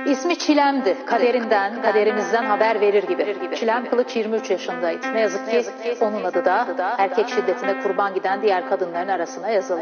İsmi Çilem'di. Kaderimizden haber verir gibi. Çilem Kılıç 23 yaşındaydı. Ne yazık ki onun adı da erkek şiddetine kurban giden diğer kadınların arasına yazıldı.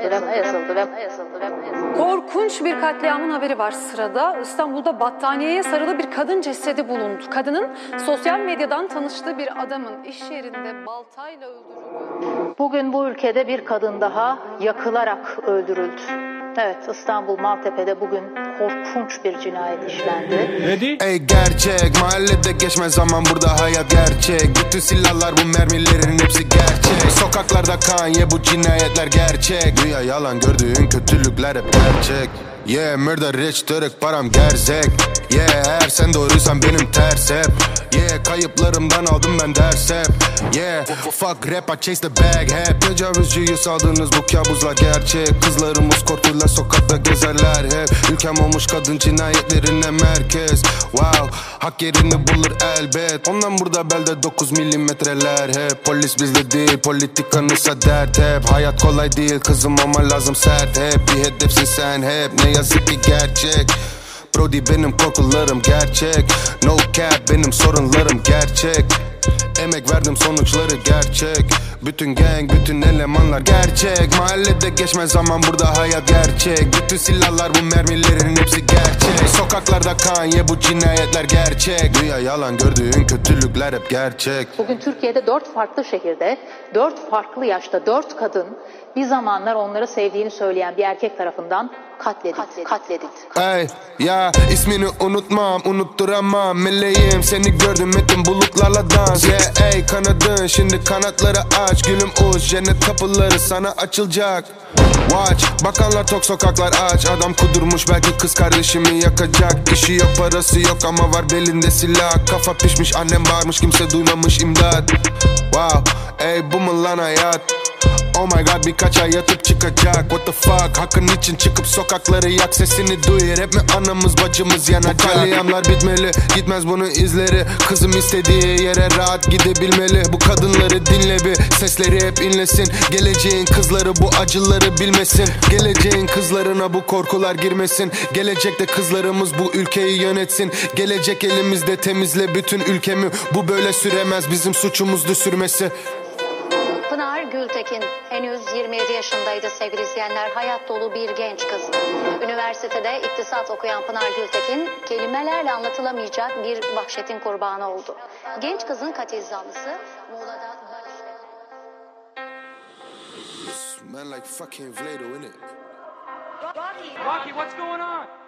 Korkunç bir katliamın haberi var sırada. İstanbul'da battaniyeye sarılı bir kadın cesedi bulundu. Kadının sosyal medyadan tanıştığı bir adamın iş yerinde baltayla öldürüldüğü. Bugün bu ülkede bir kadın daha yakılarak öldürüldü. Evet, İstanbul Maltepe'de bugün korkunç bir cinayet işlendi. Ey gerçek, mahallede geçmez zaman burada hayat gerçek. Bütün silahlar bu mermilerin hepsi gerçek. Sokaklarda kan ye bu cinayetler gerçek. Dünya yalan gördüğün kötülükler hep gerçek. Yeah, murder rich, Türk param gerzek. Yeah, eğer sen doğruysan benim ters hep. Yeah, kayıplarımdan aldım ben ders hep. Yeah, fuck rap, I chase the bag hep. Tecavüzcüyü saldınız bu kabuslar gerçek. Kızlarımız korkuyla sokakta gezerler hep. Ülkem olmuş kadın cinayetlerine merkez. Wow, hak yerini bulur elbet. Ondan burada belde 9 milimetreler hep. Polis bizde değil, politikanısa dert hep. Hayat kolay değil kızım ama lazım sert hep. Bir hedefsin sen hep, ne yazık ki gerçek. Brody benim korkularım gerçek. No cap benim sorunlarım gerçek. Emek verdim sonuçları gerçek. Bütün gang, bütün elemanlar gerçek. Mahallede geçmez zaman burada hayat gerçek. Bütün silahlar bu mermilerin hepsi gerçek. Sokaklarda kan ye bu cinayetler gerçek. Dünya yalan gördüğün kötülükler hep gerçek. Bugün Türkiye'de 4 farklı şehirde 4 farklı yaşta 4 kadın bir zamanlar onları sevdiğini söyleyen bir erkek tarafından katledildi. Ey ya ismini unutmam, unutturamam. Meleğim seni gördüm ettim bulutlarla dans. Yeah ey kanadın şimdi kanatları aç. Gülüm uç cennet kapıları sana açılacak. Watch bakanlar tok sokaklar aç. Adam kudurmuş belki kız kardeşimi yakacak. İşi yok parası yok ama var belinde silah. Kafa pişmiş annem bağırmış kimse duymamış imdat. Wow ey bu mu lan hayat? Oh my god birkaç ay yatıp çıkacak. What the fuck hakkın için çıkıp sokakları yak. Sesini duyur hep mi anamız bacımız yanacak. Bu katliamlar bitmeli gitmez bunun izleri. Kızım istediği yere rahat gidebilmeli. Bu kadınları dinle bir sesleri hep inlesin. Geleceğin kızları bu acıları bilmesin. Geleceğin kızlarına bu korkular girmesin. Gelecekte kızlarımız bu ülkeyi yönetsin. Gelecek elimizde temizle bütün ülkemi. Bu böyle süremez bizim suçumuzdu sürmesi. Pınar Gültekin henüz 27 yaşındaydı sevgili izleyenler. Hayat dolu bir genç kız. Üniversitede iktisat okuyan Pınar Gültekin kelimelerle anlatılamayacak bir vahşetin kurbanı oldu. Genç kızın katil zanlısı Muğla'da Man like fucking Vlado, innit? Rocky, what's going on?